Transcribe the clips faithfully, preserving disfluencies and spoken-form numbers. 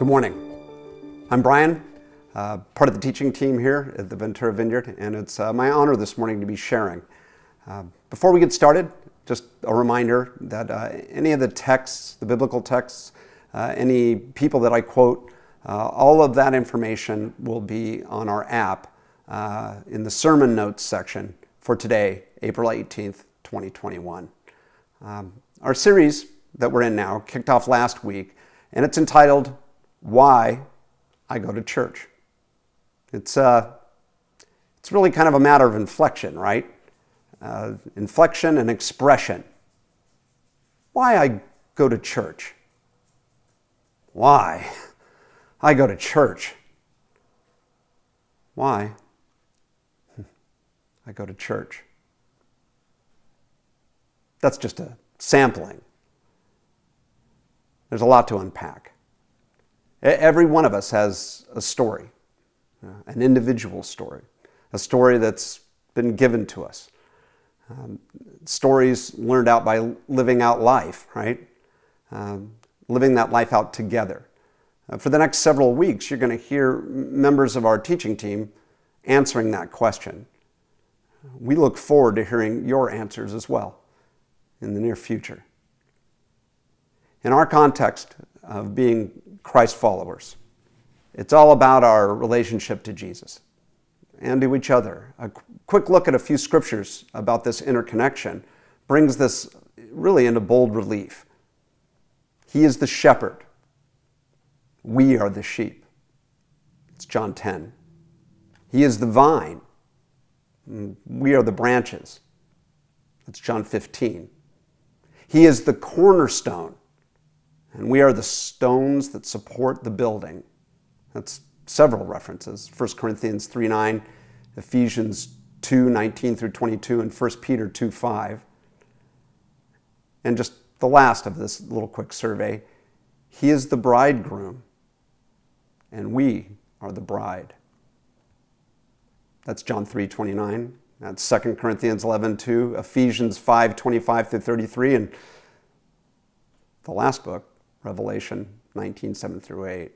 Good morning. I'm Brian, uh, part of the teaching team here at the Ventura Vineyard, and it's uh, my honor this morning to be sharing. Uh, before we get started, just a reminder that uh, any of the texts, the biblical texts, uh, any people that I quote, uh, all of that information will be on our app uh, in the sermon notes section for today, April eighteenth, twenty twenty-one. Um, our series that we're in now kicked off last week, and it's entitled, Why I Go to Church. It's uh, it's really kind of a matter of inflection, right? Uh, inflection and expression. Why I go to church. Why I go to church. Why I go to church. That's just a sampling. There's a lot to unpack. Every one of us has a story, an individual story, a story that's been given to us. Um, stories learned out by living out life, right? Um, living that life out together. Uh, for the next several weeks, you're going to hear members of our teaching team answering that question. We look forward to hearing your answers as well in the near future. In our context of being Christ followers, it's all about our relationship to Jesus and to each other. A quick look at a few scriptures about this interconnection brings this really into bold relief. He is the shepherd. We are the sheep. It's John ten. He is the vine. We are the branches. That's John fifteen. He is the cornerstone. And we are the stones that support the building. That's several references. First Corinthians three nine, Ephesians two nineteen through twenty-two, and First Peter two five. And just the last of this little quick survey, he is the bridegroom, and we are the bride. That's John three twenty-nine. That's Second Corinthians eleven two, Ephesians five twenty-five through thirty-three, and the last book, Revelation nineteen seven through eight.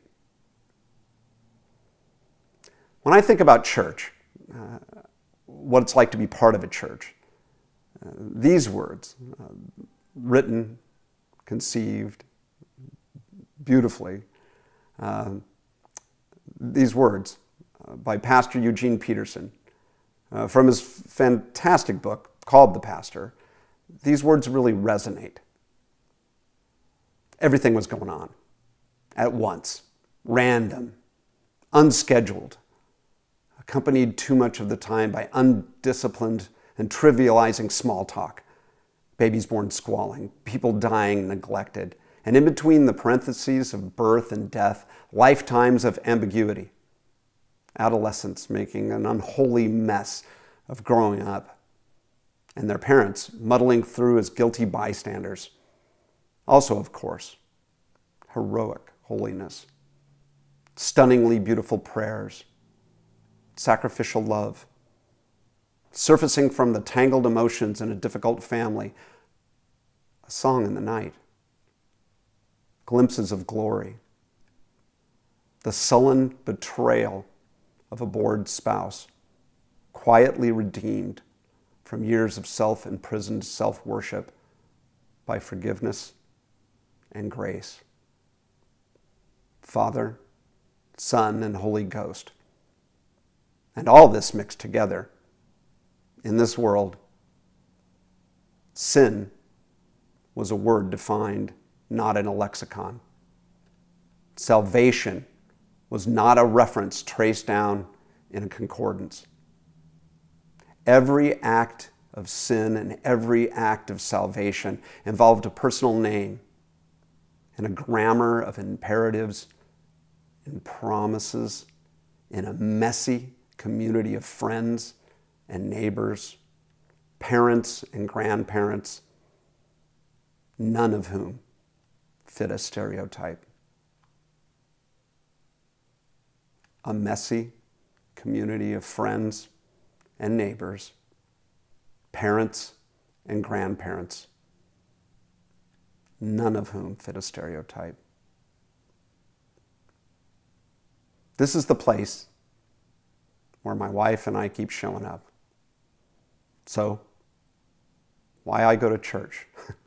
When I think about church, uh, what it's like to be part of a church, uh, these words, uh, written, conceived, beautifully, uh, these words uh, by Pastor Eugene Peterson, uh, from his fantastic book called The Pastor, these words really resonate. Everything was going on at once, random, unscheduled, accompanied too much of the time by undisciplined and trivializing small talk, babies born squalling, people dying neglected, and in between the parentheses of birth and death, lifetimes of ambiguity, adolescents making an unholy mess of growing up, and their parents muddling through as guilty bystanders. Also, of course, heroic holiness, stunningly beautiful prayers, sacrificial love, surfacing from the tangled emotions in a difficult family, a song in the night, glimpses of glory, the sullen betrayal of a bored spouse, quietly redeemed from years of self-imprisoned self-worship by forgiveness and grace. Father, Son, and Holy Ghost. And all this mixed together in this world. Sin was a word defined not in a lexicon. Salvation was not a reference traced down in a concordance. Every act of sin and every act of salvation involved a personal name and a grammar of imperatives and promises in a messy community of friends and neighbors, parents and grandparents, none of whom fit a stereotype. A messy community of friends and neighbors, parents and grandparents, none of whom fit a stereotype. This is the place where my wife and I keep showing up. So, why I go to church?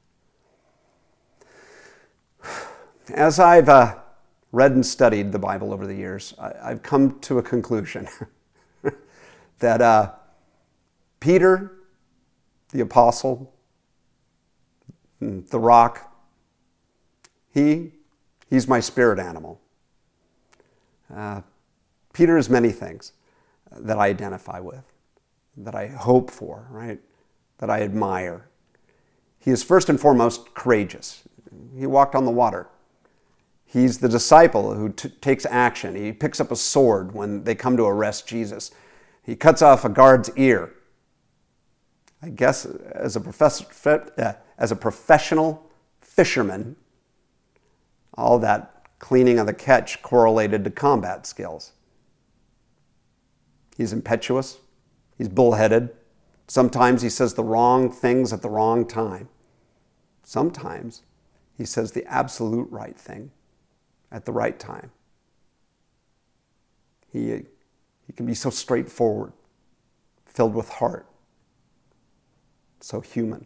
As I've uh, read and studied the Bible over the years, I, I've come to a conclusion that uh, Peter, the apostle, the rock, he, he's my spirit animal. Uh, Peter is many things that I identify with, that I hope for, right? That I admire. He is first and foremost courageous. He walked on the water. He's the disciple who t- takes action. He picks up a sword when they come to arrest Jesus. He cuts off a guard's ear. I guess as a, professor, uh, as a professional fisherman, all that cleaning of the catch correlated to combat skills. He's impetuous. He's bullheaded. Sometimes he says the wrong things at the wrong time. Sometimes he says the absolute right thing at the right time. He, he can be so straightforward, filled with heart, so human.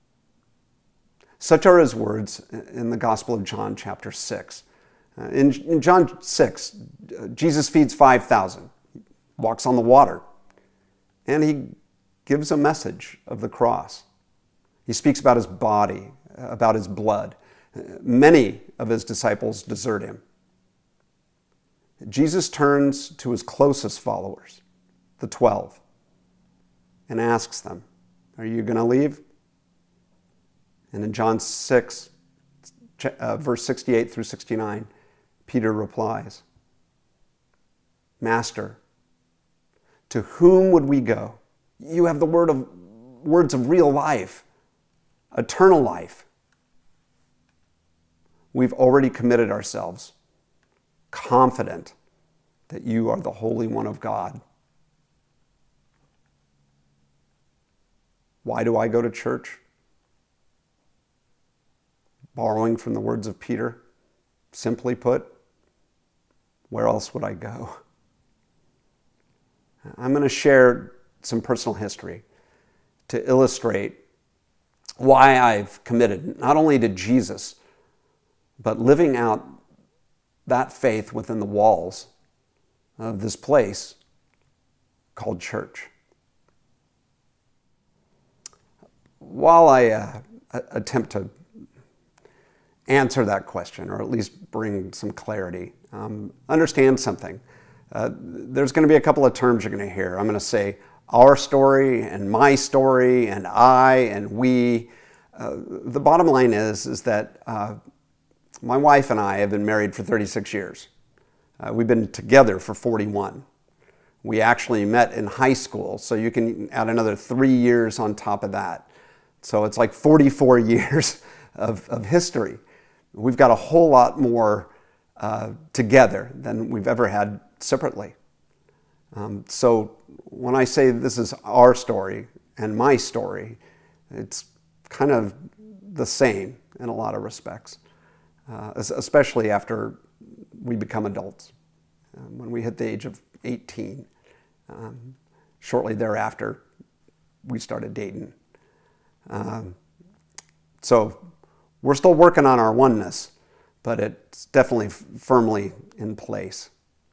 Such are his words in the Gospel of John, chapter six. Uh, in, in John six, uh, Jesus feeds five thousand, walks on the water, and he gives a message of the cross. He speaks about his body, about his blood. Many of his disciples desert him. Jesus turns to his closest followers, the twelve, and asks them, "Are you going to leave?" And in John six, uh, verse sixty-eight through sixty-nine, Peter replies, "Master, to whom would we go? You have the word of, words of real life, eternal life. We've already committed ourselves, confident that you are the Holy One of God." Why do I go to church? Borrowing from the words of Peter, simply put, where else would I go? I'm going to share some personal history to illustrate why I've committed not only to Jesus, but living out that faith within the walls of this place called church. While I uh, attempt to answer that question, or at least bring some clarity, um, understand something. Uh, there's going to be a couple of terms you're going to hear. I'm going to say our story and my story and I and we. Uh, the bottom line is, is that uh, my wife and I have been married for thirty-six years. Uh, we've been together for forty-one. We actually met in high school, so you can add another three years on top of that. So it's like forty-four years of, of history. We've got a whole lot more uh, together than we've ever had separately. Um, so when I say this is our story and my story, it's kind of the same in a lot of respects, uh, especially after we become adults. Um, when we hit the age of eighteen, um, shortly thereafter, we started dating. Um, so we're still working on our oneness, but it's definitely f- firmly in place.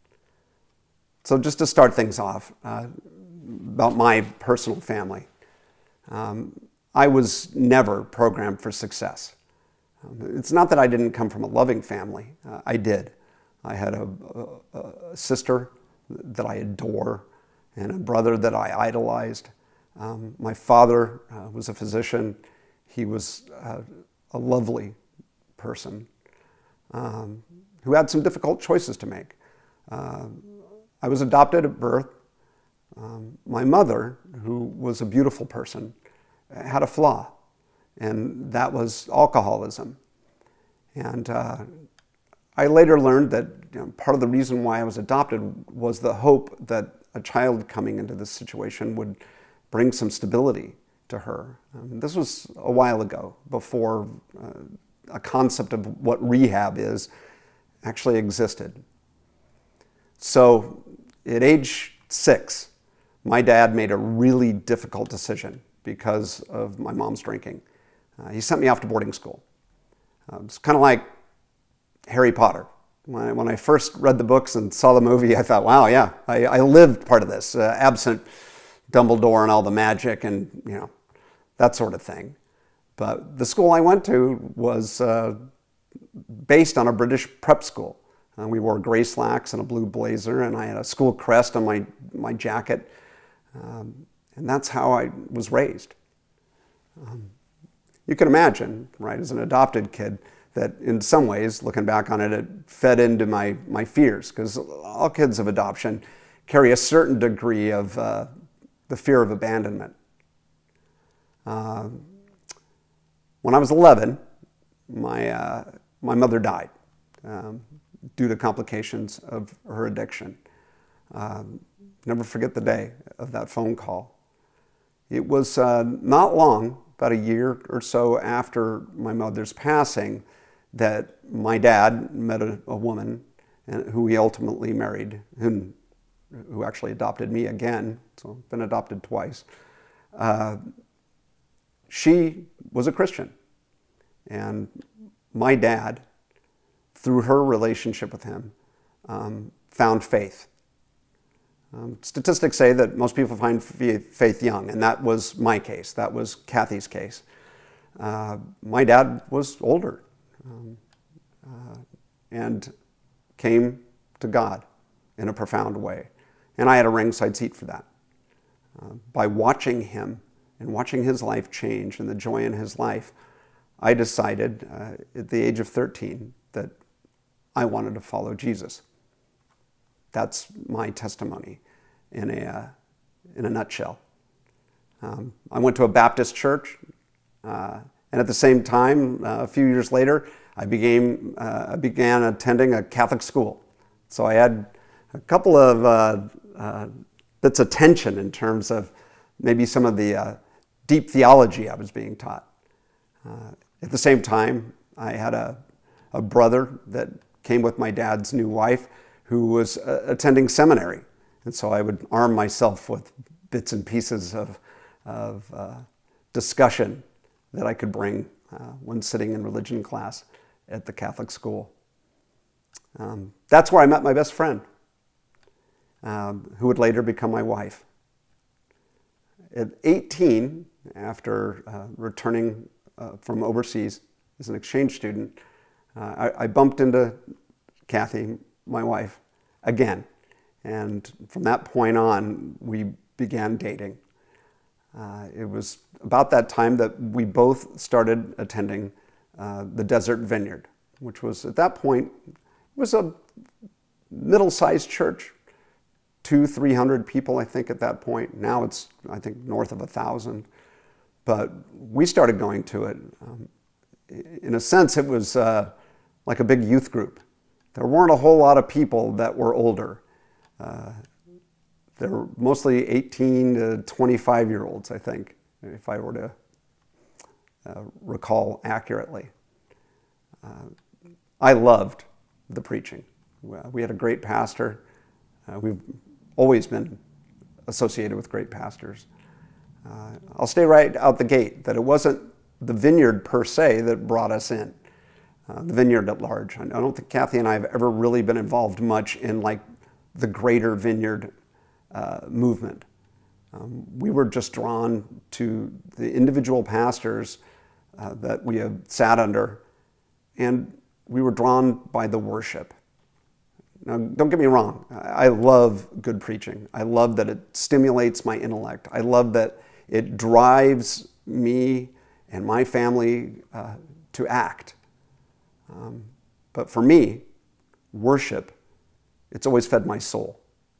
So just to start things off, uh, about my personal family. Um, I was never programmed for success. Um, it's not that I didn't come from a loving family. Uh, I did. I had a, a, a sister that I adore and a brother that I idolized. Um, my father uh, was a physician. He was uh, a lovely person um, who had some difficult choices to make. Uh, I was adopted at birth. Um, my mother, who was a beautiful person, had a flaw, and that was alcoholism. And uh, I later learned that you know, part of the reason why I was adopted was the hope that a child coming into this situation would bring some stability to her. Um, this was a while ago, before uh, a concept of what rehab is actually existed. So at age six, my dad made a really difficult decision because of my mom's drinking. Uh, he sent me off to boarding school. Uh, it's kind of like Harry Potter. When I, when I first read the books and saw the movie, I thought, wow, yeah, I, I lived part of this, uh, absent Dumbledore and all the magic and, you know, that sort of thing. But the school I went to was uh, based on a British prep school. Uh, we wore gray slacks and a blue blazer, and I had a school crest on my, my jacket. Um, and that's how I was raised. Um, you can imagine, right, as an adopted kid, that in some ways, looking back on it, it fed into my, my fears, because all kids of adoption carry a certain degree of uh, the fear of abandonment. Uh, when I was eleven, my, uh, my mother died um, due to complications of her addiction. Um, never forget the day of that phone call. It was uh, not long, about a year or so after my mother's passing, that my dad met a, a woman who he ultimately married, who, who actually adopted me again, so I've been adopted twice. Uh, she was a Christian, and my dad, through her relationship with him, um, found faith. Um, statistics say that most people find faith young, and that was my case. That was Kathy's case. Uh, my dad was older um, uh, and came to God in a profound way. And I had a ringside seat for that. Uh, by watching him and watching his life change and the joy in his life, I decided uh, at the age of thirteen that I wanted to follow Jesus. That's my testimony in a, uh, in a nutshell. Um, I went to a Baptist church, uh, and at the same time, uh, a few years later, I, became, uh, I began attending a Catholic school. So I had a couple of uh, uh, bits of tension in terms of maybe some of the uh, deep theology I was being taught. Uh, at the same time, I had a, a brother that came with my dad's new wife who was uh, attending seminary. And so I would arm myself with bits and pieces of, of uh, discussion that I could bring uh, when sitting in religion class at the Catholic school. Um, that's where I met my best friend, um, who would later become my wife. At eighteen, after uh, returning uh, from overseas as an exchange student, uh, I, I bumped into Kathy, my wife, again. And from that point on, we began dating. Uh, it was about that time that we both started attending uh, the Desert Vineyard, which was at that point, it was a middle-sized church, two, three hundred people, I think, at that point. Now it's, I think, north of a thousand. But we started going to it. Um, in a sense, it was uh, like a big youth group. There weren't a whole lot of people that were older. Uh, they were mostly eighteen to twenty-five year olds, I think, if I were to uh, recall accurately. Uh, I loved the preaching. We had a great pastor. Uh, we've always been associated with great pastors. Uh, I'll stay right out the gate that it wasn't the vineyard per se that brought us in. Uh, the vineyard at large. I don't think Kathy and I have ever really been involved much in like the greater vineyard uh, movement. Um, we were just drawn to the individual pastors uh, that we have sat under, and we were drawn by the worship. Now, don't get me wrong, I love good preaching. I love that it stimulates my intellect. I love that it drives me and my family uh, to act. Um, but for me, worship, it's always fed my soul.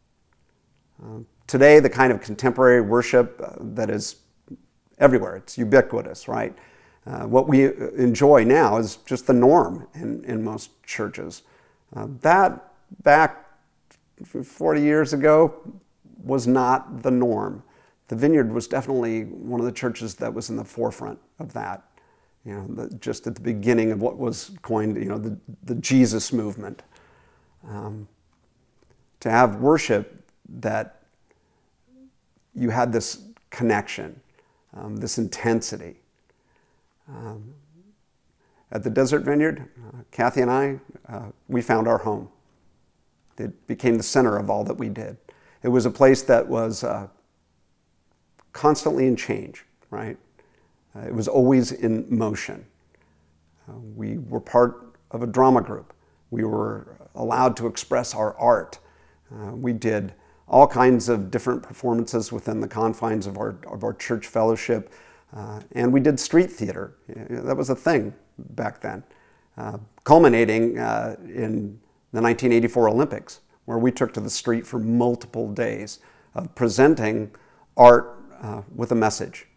Uh, today, the kind of contemporary worship uh, that is everywhere, it's ubiquitous, right? Uh, what we enjoy now is just the norm in, in most churches. Uh, that, back forty years ago, was not the norm. The Vineyard was definitely one of the churches that was in the forefront of that. You know, the, just at the beginning of what was coined, you know, the, the Jesus movement. Um, to have worship that you had this connection, um, this intensity. Um, at the Desert Vineyard, uh, Kathy and I, uh, we found our home. It became the center of all that we did. It was a place that was uh, constantly in change, right? Uh, it was always in motion. Uh, we were part of a drama group. We were allowed to express our art. Uh, we did all kinds of different performances within the confines of our, of our church fellowship. Uh, and we did street theater. That was a thing back then, uh, culminating uh, in the nineteen eighty-four Olympics, where we took to the street for multiple days of presenting art uh, with a message.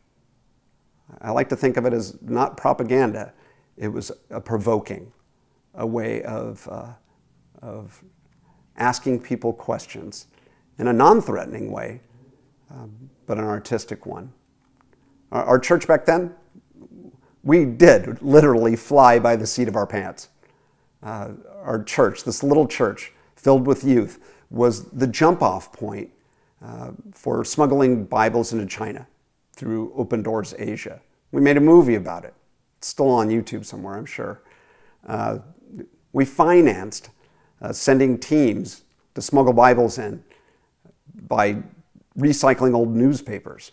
I like to think of it as not propaganda. It was a provoking, a way of, uh, of asking people questions in a non-threatening way, um, but an artistic one. Our, our church back then, we did literally fly by the seat of our pants. Uh, our church, this little church filled with youth, was the jump-off point uh, for smuggling Bibles into China through Open Doors Asia. We made a movie about it. It's still on YouTube somewhere, I'm sure. Uh, we financed uh, sending teams to smuggle Bibles in by recycling old newspapers.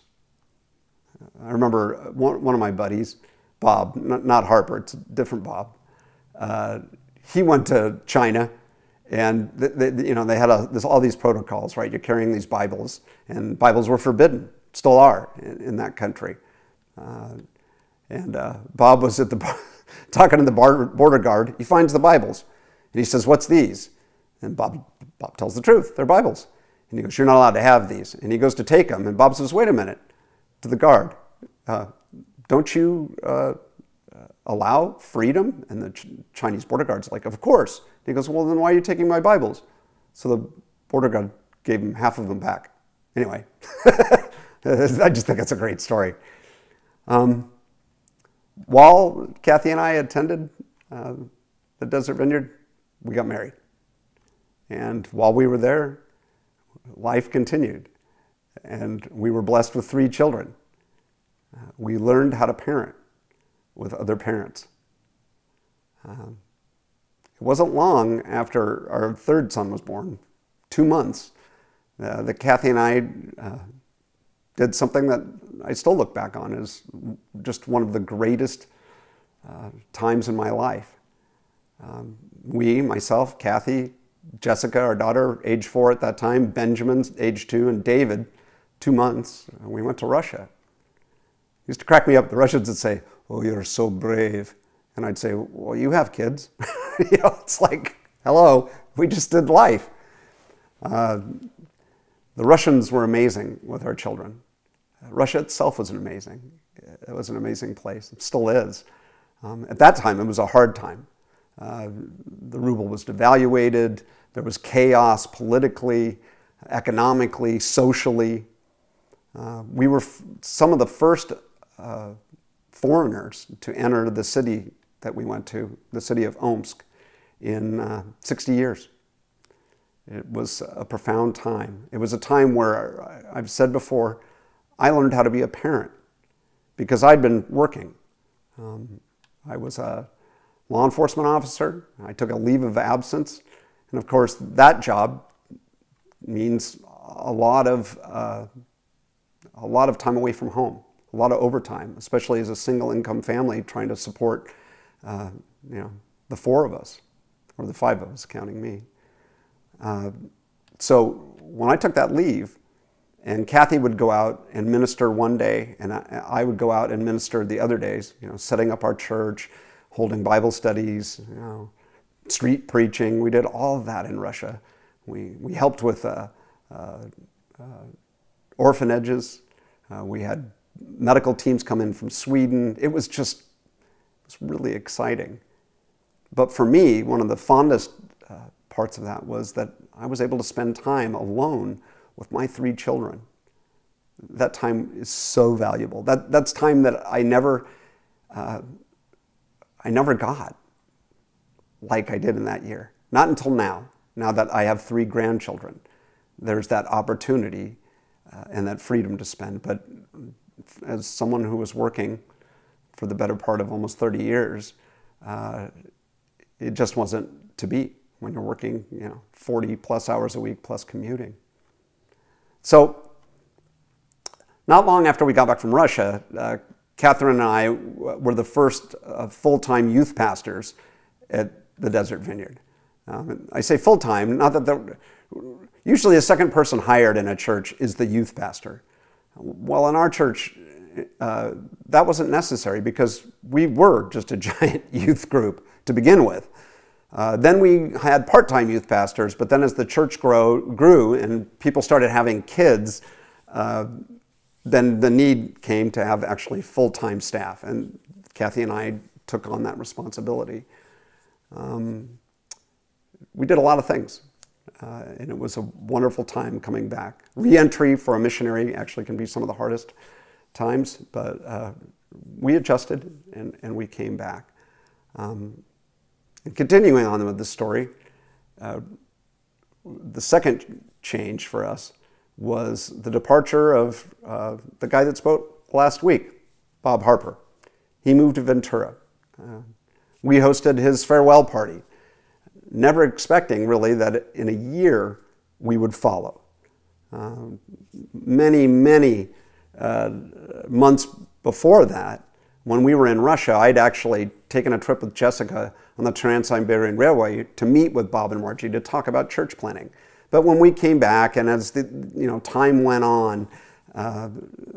I remember one, one of my buddies, Bob, not, not Harper, it's a different Bob. Uh, he went to China, and they, they, you know they had a, this, all these protocols, right? You're carrying these Bibles, and Bibles were forbidden, still are in, in that country. Uh, and uh, Bob was at the talking to the bar, border guard. He finds the Bibles, and he says, "What's these?" And Bob Bob tells the truth. They're Bibles. And he goes, "You're not allowed to have these." And he goes to take them, and Bob says, "Wait a minute," to the guard. Uh, don't you uh, allow freedom? And the Ch- Chinese border guard's like, "Of course." And he goes, "Well, then why are you taking my Bibles?" So the border guard gave him half of them back. Anyway, I just think it's a great story. Um, while Kathy and I attended uh, the Desert Vineyard, we got married. And while we were there, life continued. And we were blessed with three children. Uh, we learned how to parent with other parents. Um, it wasn't long after our third son was born, two months, uh, that Kathy and I uh, did something that I still look back on as just one of the greatest uh, times in my life. Um, we, myself, Kathy, Jessica, our daughter, age four at that time, Benjamin, age two, and David, two months, we went to Russia. It used to crack me up. The Russians would say, "Oh, you're so brave." And I'd say, "Well, you have kids." You know, it's like, hello, we just did life. Uh, the Russians were amazing with our children. Uh, Russia itself was an amazing. It was an amazing place. It still is. Um, at that time, it was a hard time. Uh, the ruble was devaluated. There was chaos politically, economically, socially. Uh, we were f- some of the first uh, foreigners to enter the city that we went to, the city of Omsk, in uh, sixty years. It was a profound time. It was a time where, I've said before, I learned how to be a parent because I'd been working. Um, I was a law enforcement officer. I took a leave of absence. And of course, that job means a lot of uh, a lot of time away from home, a lot of overtime, especially as a single income family trying to support uh, you know, the four of us, or the five of us, counting me. Uh, so when I took that leave, and Kathy would go out and minister one day, and I, I would go out and minister the other days, you know, setting up our church, holding Bible studies, you know, street preaching. We did all of that in Russia. We we helped with uh, uh, uh, orphanages. Uh, we had medical teams come in from Sweden. It was just, it was really exciting. But for me, one of the fondest uh, parts of that was that I was able to spend time alone with my three children. That time is so valuable. That that's time that I never, uh, I never got like I did in that year. Not until now. now that I have three grandchildren. There's that opportunity uh, and that freedom to spend. But as someone who was working for the better part of almost thirty years, uh, it just wasn't to be when you're working, you know, forty plus hours a week plus commuting. So not long after we got back from Russia, uh, Catherine and I were the first uh, full-time youth pastors at the Desert Vineyard. Um, I say full-time, not that the, usually a second person hired in a church is the youth pastor. Well, in our church, uh, that wasn't necessary because we were just a giant youth group to begin with. Uh, then we had part-time youth pastors, but then as the church grow, grew and people started having kids, uh, then the need came to have actually full-time staff, and Kathy and I took on that responsibility. Um, we did a lot of things, uh, and it was a wonderful time coming back. Re-entry for a missionary actually can be some of the hardest times, but uh, we adjusted and, and we came back. Um, and continuing on with the story, uh, the second change for us was the departure of uh, the guy that spoke last week, Bob Harper. He moved to Ventura. Uh, we hosted his farewell party, never expecting really that in a year we would follow. Uh, many, many uh, months before that, when we were in Russia, I'd actually taken a trip with Jessica on the Trans-Siberian Railway to meet with Bob and Margie to talk about church planting. But when we came back, and as the you know time went on, uh,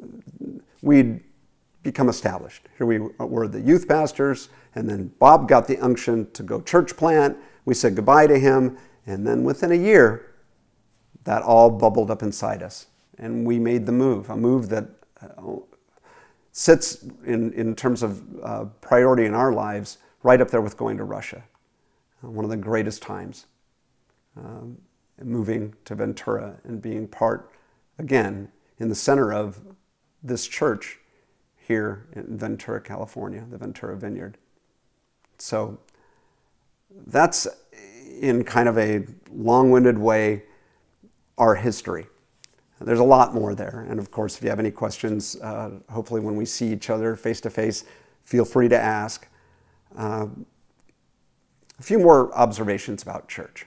we'd become established. Here we were the youth pastors, and then Bob got the unction to go church plant. We said goodbye to him, and then within a year, that all bubbled up inside us, and we made the move, a move that uh, sits in, in terms of uh, priority in our lives right up there with going to Russia, uh, one of the greatest times. Um, moving to Ventura and being part, again, in the center of this church here in Ventura, California, the Ventura Vineyard. So that's, in kind of a long-winded way, our history. There's a lot more there. And of course, if you have any questions, uh, hopefully when we see each other face-to-face, feel free to ask. Uh, a few more observations about church.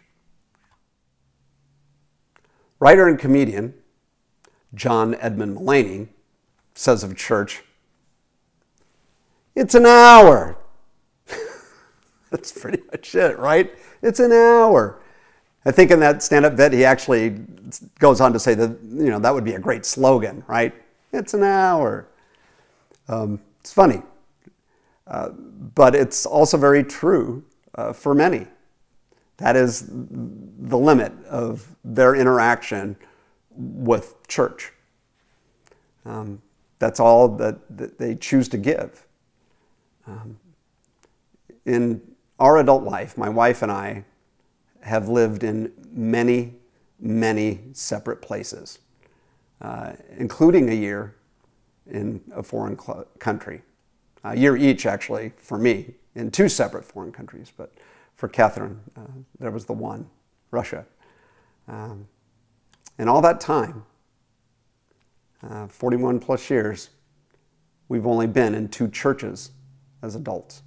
Writer and comedian John Edmund Mulaney says of church, "It's an hour." That's pretty much it, right? It's an hour. I think in that stand-up bit, he actually goes on to say that, you know, that would be a great slogan, right? It's an hour. Um, it's funny, uh, but it's also very true uh, for many. That is the limit of their interaction with church. Um, that's all that, that they choose to give. Um, in our adult life, my wife and I have lived in many, many separate places, uh, including a year in a foreign cl- country. A year each, actually, for me, in two separate foreign countries, but for Catherine, uh, there was the one, Russia. Um, and all that time, uh, forty-one plus years, we've only been in two churches as adults.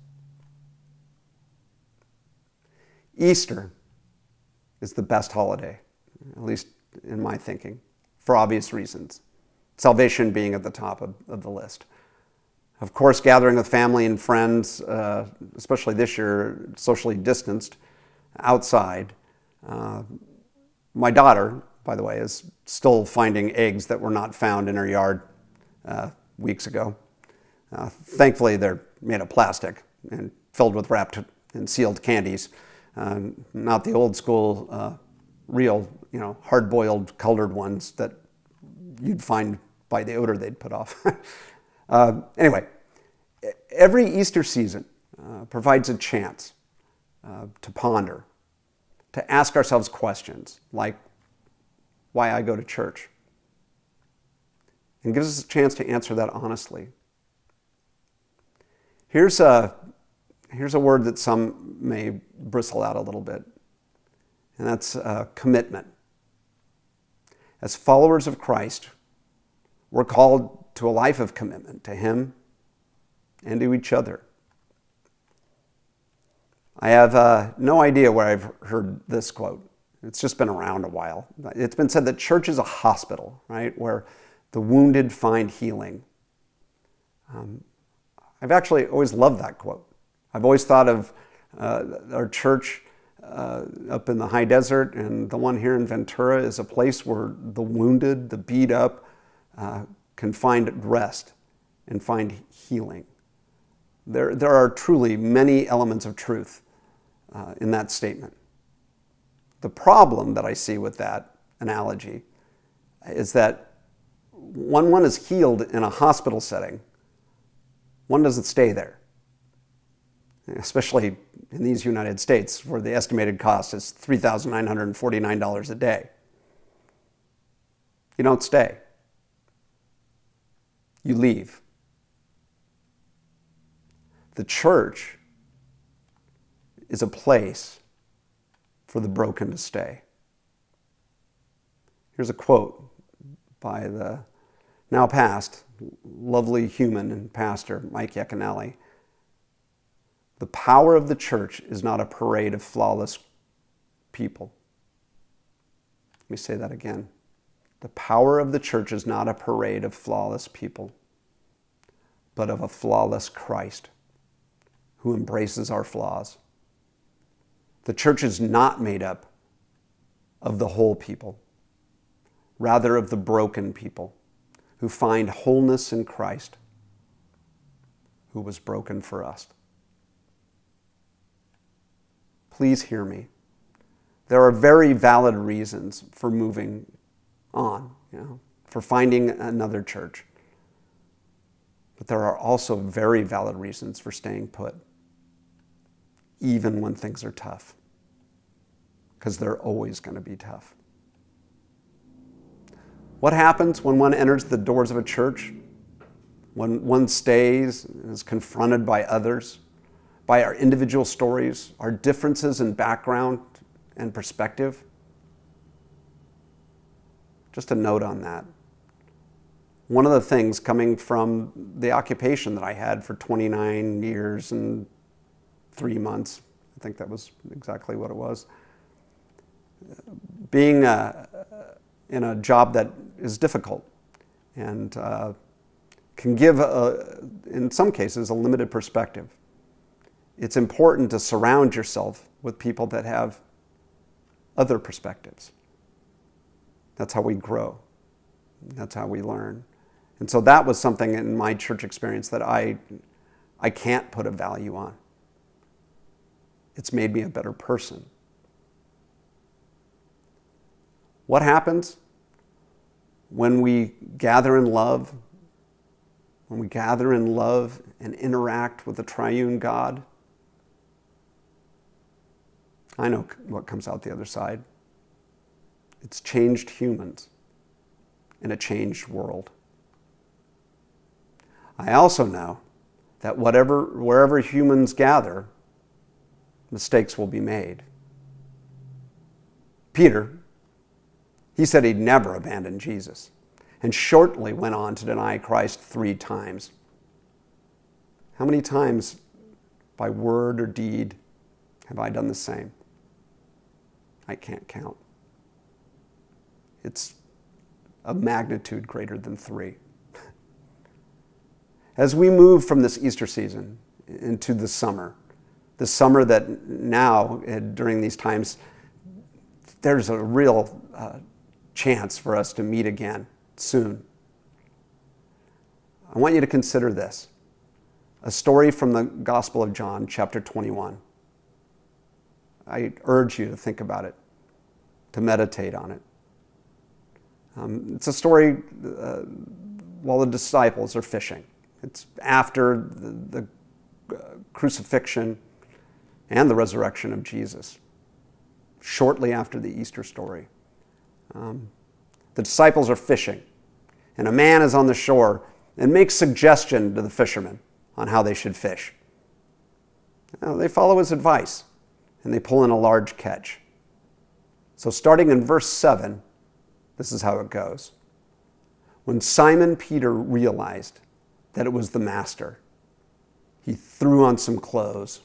Easter is the best holiday, at least in my thinking, for obvious reasons. Salvation being at the top of, of the list. Of course, gathering with family and friends, uh, especially this year, socially distanced, outside. Uh, my daughter, by the way, is still finding eggs that were not found in her yard uh, weeks ago. Uh, thankfully, they're made of plastic and filled with wrapped and sealed candies. Um, not the old school, uh, real, you know, hard-boiled colored ones that you'd find by the odor they'd put off. uh, anyway, every Easter season uh, provides a chance uh, to ponder, to ask ourselves questions like why I go to church, and gives us a chance to answer that honestly. Here's a Here's a word that some may bristle at a little bit. and that's uh, commitment. As followers of Christ, we're called to a life of commitment to Him and to each other. I have uh, no idea where I've heard this quote. It's just been around a while. It's been said that church is a hospital, right, where the wounded find healing. Um, I've actually always loved that quote. I've always thought of uh, our church uh, up in the high desert and the one here in Ventura as a place where the wounded, the beat up, uh, can find rest and find healing. There, there are truly many elements of truth uh, in that statement. The problem that I see with that analogy is that when one is healed in a hospital setting, one doesn't stay there, especially in these United States where the estimated cost is three thousand nine hundred forty-nine dollars a day. You don't stay. You leave. The church is a place for the broken to stay. Here's a quote by the now past lovely human and pastor Mike Yaconelli. The power of the church is not a parade of flawless people. Let me say that again. The power of the church is not a parade of flawless people, but of a flawless Christ who embraces our flaws. The church is not made up of the whole people, rather of the broken people who find wholeness in Christ, who was broken for us. Please hear me. There are very valid reasons for moving on, you know, for finding another church. But there are also very valid reasons for staying put, even when things are tough, because they're always going to be tough. What happens when one enters the doors of a church? When one stays and is confronted by others, by our individual stories, our differences in background and perspective? Just a note on that. One of the things coming from the occupation that I had for twenty-nine years and three months, I think that was exactly what it was, being uh, in a job that is difficult and uh, can give, a, in some cases, a limited perspective. It's important to surround yourself with people that have other perspectives. That's how we grow. That's how we learn. And so that was something in my church experience that I, I can't put a value on. It's made me a better person. What happens when we gather in love, when we gather in love and interact with the triune God? I know what comes out the other side. It's changed humans in a changed world. I also know that whatever, wherever humans gather, mistakes will be made. Peter, he said he'd never abandon Jesus, and shortly went on to deny Christ three times. How many times, by word or deed, have I done the same? I can't count. It's a magnitude greater than three. As we move from this Easter season into the summer, the summer that now, during these times, there's a real uh, chance for us to meet again soon. I want you to consider this. A story from the Gospel of John, chapter twenty-one. I urge you to think about it, to meditate on it. Um, it's a story uh, while the disciples are fishing. It's after the, the uh, crucifixion and the resurrection of Jesus, shortly after the Easter story. Um, the disciples are fishing, and a man is on the shore and makes suggestion to the fishermen on how they should fish. Now, they follow his advice, and they pull in a large catch. So starting in verse seven, this is how it goes. When Simon Peter realized that it was the master, he threw on some clothes,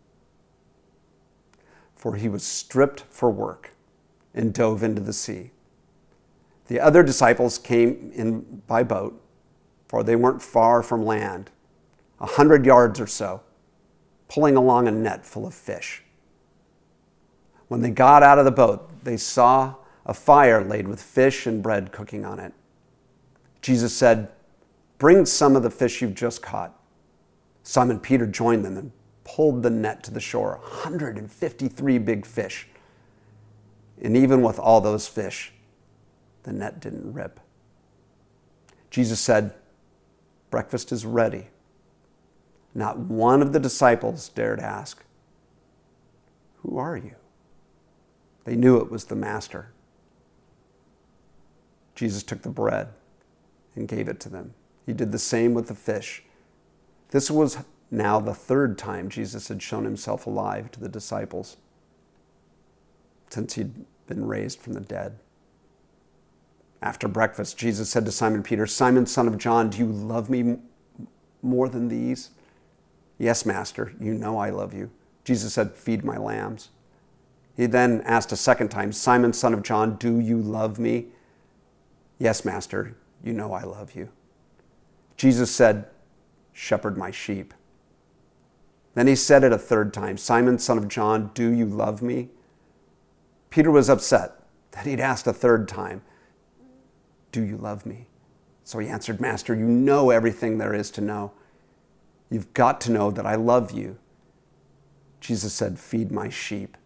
for he was stripped for work, and dove into the sea. The other disciples came in by boat, for they weren't far from land, a hundred yards or so, pulling along a net full of fish. When they got out of the boat, they saw a fire laid with fish and bread cooking on it. Jesus said, "Bring some of the fish you've just caught." Simon Peter joined them and pulled the net to the shore, one hundred fifty-three big fish. And even with all those fish, the net didn't rip. Jesus said, "Breakfast is ready." Not one of the disciples dared ask, "Who are you?" They knew it was the master. Jesus took the bread and gave it to them. He did the same with the fish. This was now the third time Jesus had shown himself alive to the disciples since he'd been raised from the dead. After breakfast, Jesus said to Simon Peter, "Simon, son of John, do you love me more than these?" "Yes, Master, you know I love you." Jesus said, "Feed my lambs." He then asked a second time, "Simon, son of John, do you love me?" "Yes, Master, you know I love you." Jesus said, "Shepherd my sheep." Then he said it a third time, "Simon, son of John, do you love me?" Peter was upset that he'd asked a third time, "Do you love me?" So he answered, "Master, you know everything there is to know. You've got to know that I love you." Jesus said, "Feed my sheep."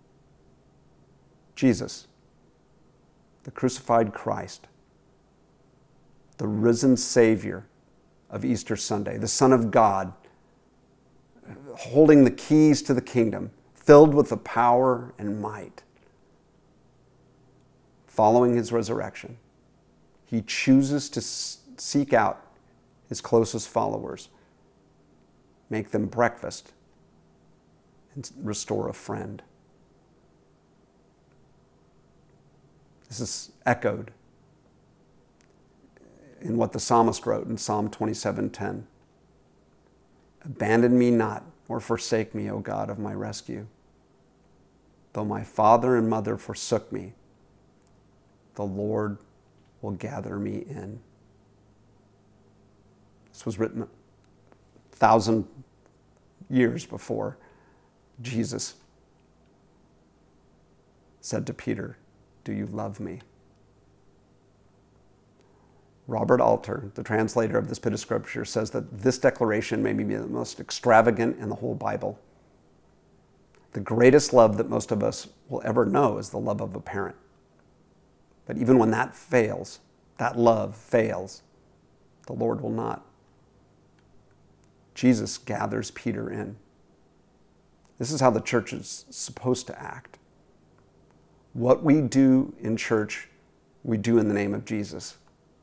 Jesus, the crucified Christ, the risen Savior of Easter Sunday, the Son of God, holding the keys to the kingdom, filled with the power and might. Following his resurrection, he chooses to seek out his closest followers, make them breakfast, and restore a friend. This is echoed in what the psalmist wrote in Psalm twenty-seven ten. "Abandon me not, or forsake me, O God of my rescue. Though my father and mother forsook me, the Lord will gather me in." This was written a thousand years before Jesus said to Peter, "Do you love me?" Robert Alter, the translator of this bit of scripture, says that this declaration may be the most extravagant in the whole Bible. The greatest love that most of us will ever know is the love of a parent. But even when that fails, that love fails, the Lord will not. Jesus gathers Peter in. This is how the church is supposed to act. What we do in church, we do in the name of Jesus.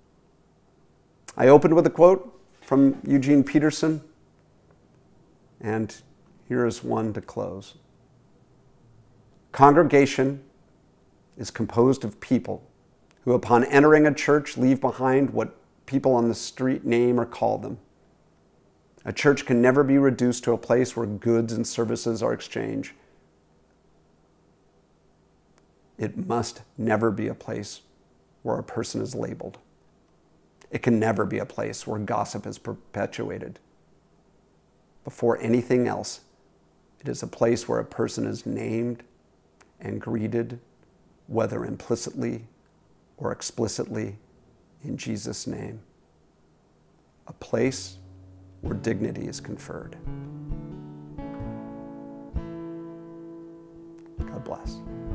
I opened with a quote from Eugene Peterson, and here is one to close. "Congregation is composed of people who, upon entering a church, leave behind what people on the street name or call them. A church can never be reduced to a place where goods and services are exchanged. It must never be a place where a person is labeled. It can never be a place where gossip is perpetuated. Before anything else, it is a place where a person is named and greeted, whether implicitly or explicitly, in Jesus' name. A place where dignity is conferred." God bless.